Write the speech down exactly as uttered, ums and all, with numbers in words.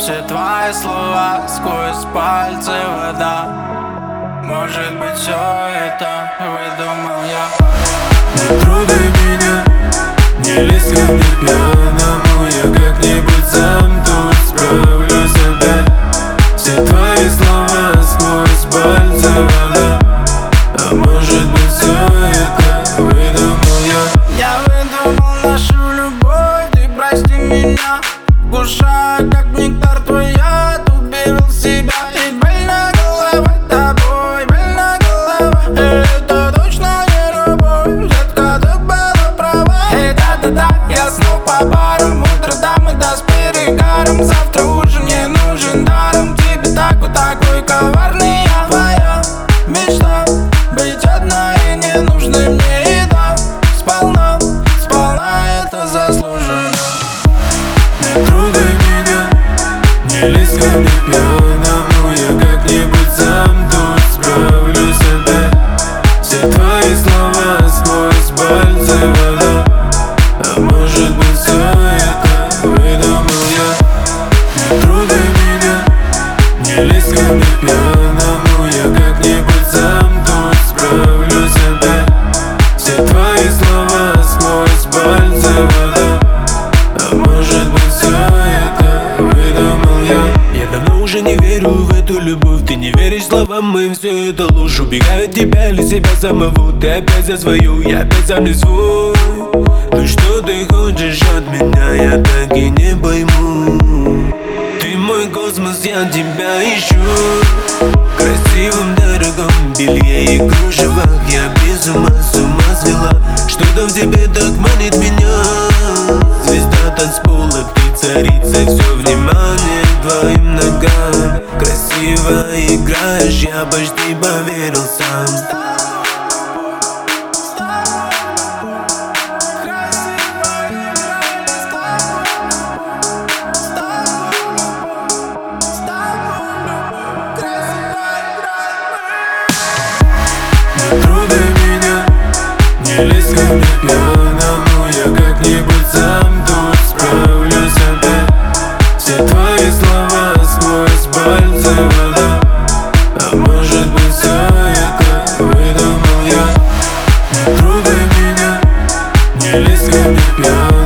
все твои слова, сквозь пальцы вода. Может быть, все это выдумал я. Не трогай меня, не лезь ко мне пьяному. Я как-нибудь сам тут справлюсь опять. Все твои слова сквозь пальцы вода. А может быть, все это выдумал я. Я выдумал нашу любовь, ты прости меня. Вкушаю, как нектар твой яд, убил себя. И больна голова тобой, больна голова. Это точно не любовь, детка, ты была права. Эй, да-да-да, я снова по барам. Утро там и до с перегаром. Завтра ужин не нужен даром. Тебе так вот такой коварный, я твоя мечта. Быть одной и не нужной мне еда. Сполна, сполна это заслуженно. Не трогай меня, не лезь ко мне пьяному. Я как-нибудь сам тут справлюсь опять. Все твои слова сквозь пальцы вода. А может быть, все это выдумал я. Не трогай меня, не лезь ко мне пьяному. Я как-нибудь сам тут справлюсь опять. Все твои слова сквозь пальцы вода. А может быть, все это выдумал я. Я давно уже не верю в эту любовь. Ты не веришь словам моим, все это ложь. Убегаю от тебя или себя самого. Ты опять за свою, я опять сам не свой. Ну что ты хочешь от меня, я так и не пойму. Ты мой космос, я тебя ищу. В красивом дорогом белье и кружевах. Я без ума, с ума свела. Что-то в тебе так манит меня. Звезда танцпола, ты царица, все внимание к твоим ногам. Красиво играешь, я почти поверил сам. Не трогай меня, не лезь ко мне пьяному. Я как-нибудь сам тут справлюсь опять. Все твои слова сквозь пальцы вода. А может быть, все это выдумал я. Не трогай меня, не лезь ко мне пьяному.